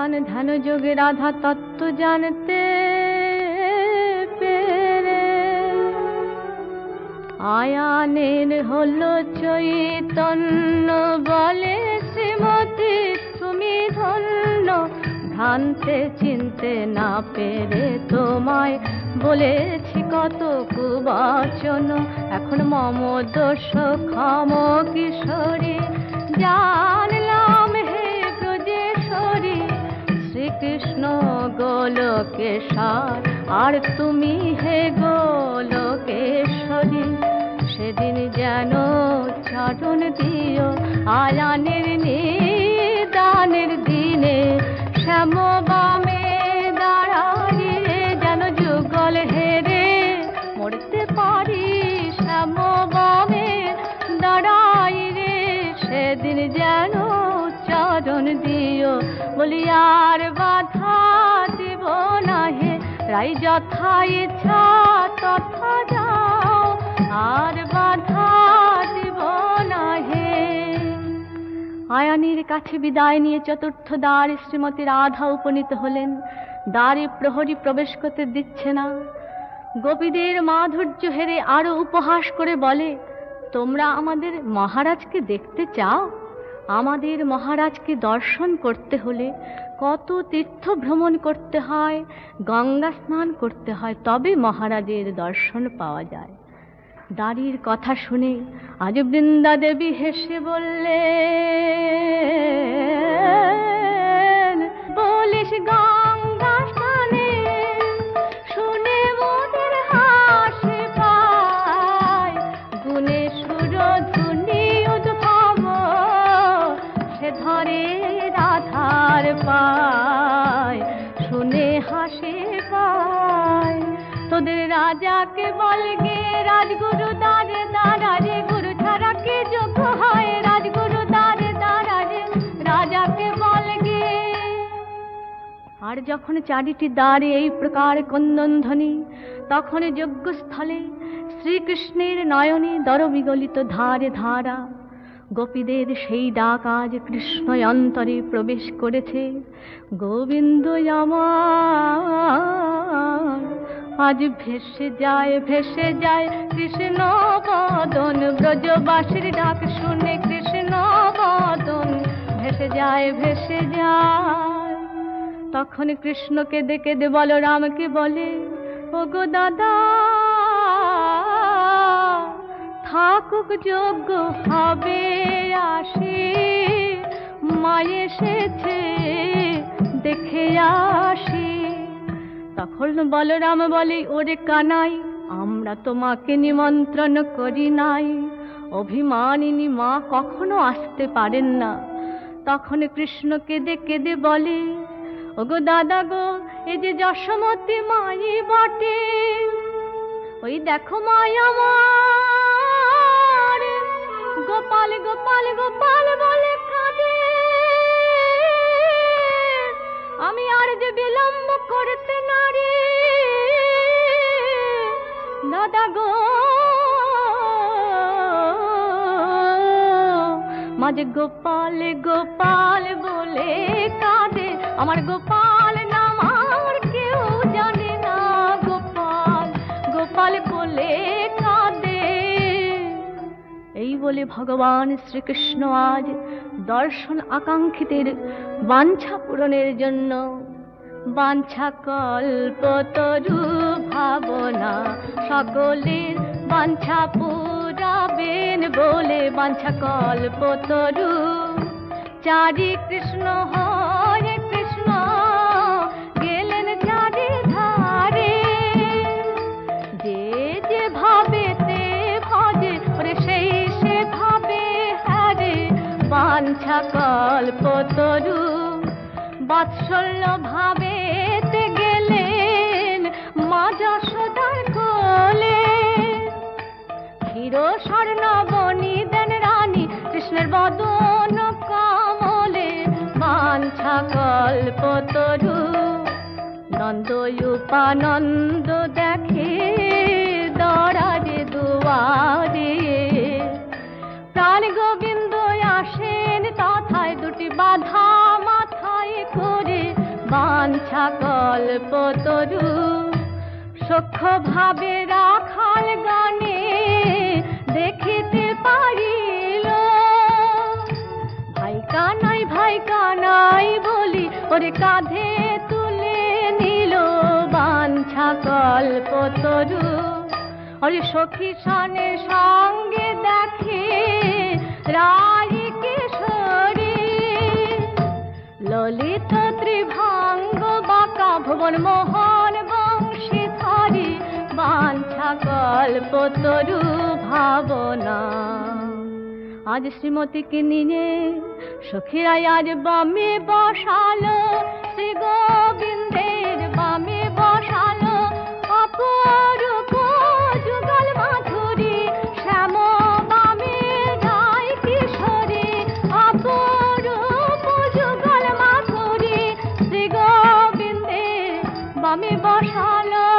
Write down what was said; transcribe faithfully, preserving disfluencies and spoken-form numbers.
ধ্যান ধ্যান যোগে রাধা তত্ত্ব জানতে পেরে আয়ানের হলো চৈতন্য, বলে শ্রীমতী তুমি ধন্য। ভ্রান্তে চিনতে না পেরে তোমায় বলেছি কত কুবচন, এখন মম দোষ ক্ষম কিশোরী জানলাম হে ব্রজেশ্বরী। শ্রীকৃষ্ণ গোলকেশ্বর আর তুমি হে গোলকেশ্বরী। সেদিন যেন চরণ দিও আয়ানের নিদানের দিনে, শ্যাম বামে দাঁড়াইয়ে যেন যুগল হেরে মরতে পারি। শ্যাম বামে দাঁড়াই রে সেদিন যেন চরণ দিও, বলি আর বাধা দিব না হে রাই, যথা ইচ্ছা তথা যাও, আর বাধা দিব না হে। আয়ানের কাছে বিদায় নিয়ে চতুর্থ দ্বার শ্রীমতী রাধা উপনীত হলেন। দ্বারে প্রহরী প্রবেশ করতে দিচ্ছে না। গোপীদের মাধুর্য হেরে আরো উপহাস করে বলে, তোমরা আমাদের মহারাজকে দেখতে চাও? আমাদের মহারাজকে দর্শন করতে হলে কত তীর্থ ভ্রমণ করতে হয়, গঙ্গা স্নান করতে হয়, তবে মহারাজের দর্শন পাওয়া যায়। দাঁড়ির কথা শুনে আজ বৃন্দা দেবী হেসে বললেন, বলিস গঙ্গা স্নানে শুনে মোদের হাসি পায়, গুণে সুরধুনি উদ্ভব সে ধরে রাধার পায়, শুনে হাসি পায়। তোদের রাজাকে বলগে রাজগুরু দ্বারে দাঁড়ারে, গুরু ছাড়া কি যোগ্য হয় রাজগুরু দ্বারে দাঁড়ারে, রাজাকে বলগে। আর যখন চারিটি দ্বারে এই প্রকার ক্রন্দনধ্বনি, তখন যজ্ঞস্থলে শ্রীকৃষ্ণের নয়নে দরবিগলিত ধারে ধারা। গোপীদের সেই ডাক আজ কৃষ্ণ অন্তরে প্রবেশ করেছে। গোবিন্দ আমার আজ ভেসে যায় ভেসে যায় কৃষ্ণ বদন, ব্রজবাসীর ডাক শুনে কৃষ্ণ বদন ভেসে যায় ভেসে যায়। তখন কৃষ্ণকে দেখে দে বলরামকে বলে, ওগো দাদা থাকুক যোগ্য হবে আসি, মা এসেছে দেখে আসি। তখন বলরাম বলে, ওরে কানাই আমরা তোমাকে নিমন্ত্রণ করি নাই, অভিমানিনী মা কখনো আসতে পারেন না। তখন কৃষ্ণ কেঁদে কেঁদে বলে, ওগো দাদা গো এই যে যশোমতী মাই বটে, ওই দেখো মাই আমার গোপাল গোপাল গোপাল বলে কাঁদে, আমি আর যে বিলম্ব করতে নারি দাদা গো। মাঝে গোপাল গোপাল বলে কাঁদে, আমার গোপাল নাম আর কেউ জানে না, গোপাল গোপাল বলে কাঁদে। এই বলে ভগবান শ্রীকৃষ্ণ আজ দর্শন আকাঙ্ক্ষিতের বাঞ্ছা পূরণের জন্য বাঞ্ছা কল্পতরু ভাবনা সকলের বাঞ্ছা পুরাবেন বলে, বাঞ্ছা কল্পতরু চারি কৃষ্ণ হরে কৃষ্ণ গেলেন চারি ধারে। যে যে ভাবেতে ভজে ওরে সেই সে ভাবে হারে, বাঞ্ছা কল্পতরু বাৎসল্য ভাবেতে গেলেন মা যশোদার কোলে। ক্ষীর স্বর্ণবনি দেন রানী কৃষ্ণের বদন কমলে, বাঞ্ছা কল্পতরু নন্দ উপানন্দ দেখে দরারে দুয়ারে। প্রাণ গোবিন্দ আসেন তথায় দুটি বাধা মাথায় করে, কল্পতরু সখ্য ভাবে রাখাল গানে দেখিতে পারিল। ভাই কানাই ভাই কানাই বলি ওরে কাঁধে তুলে নিল বাঞ্ছা কল্পতরু। ওরে সখী সনের সঙ্গে দেখে রাই কিশোরী, ললিত ত্রিভঙ্গ বাঁকা ভুবন মোহন বংশীধরী, বাঞ্ছা কল্পতরু ভাবনা। আজ শ্রীমতীকে নিয়ে সখীরা আজ বামে বসালো, শ্রী গোবিন্দের বামে বসালো। অপরূপ যুগল মাধুরী শ্যাম বামে রাই কিশোরী, অপরূপ যুগল মাধুরী শ্রী গোবিন্দের বামে বসালো।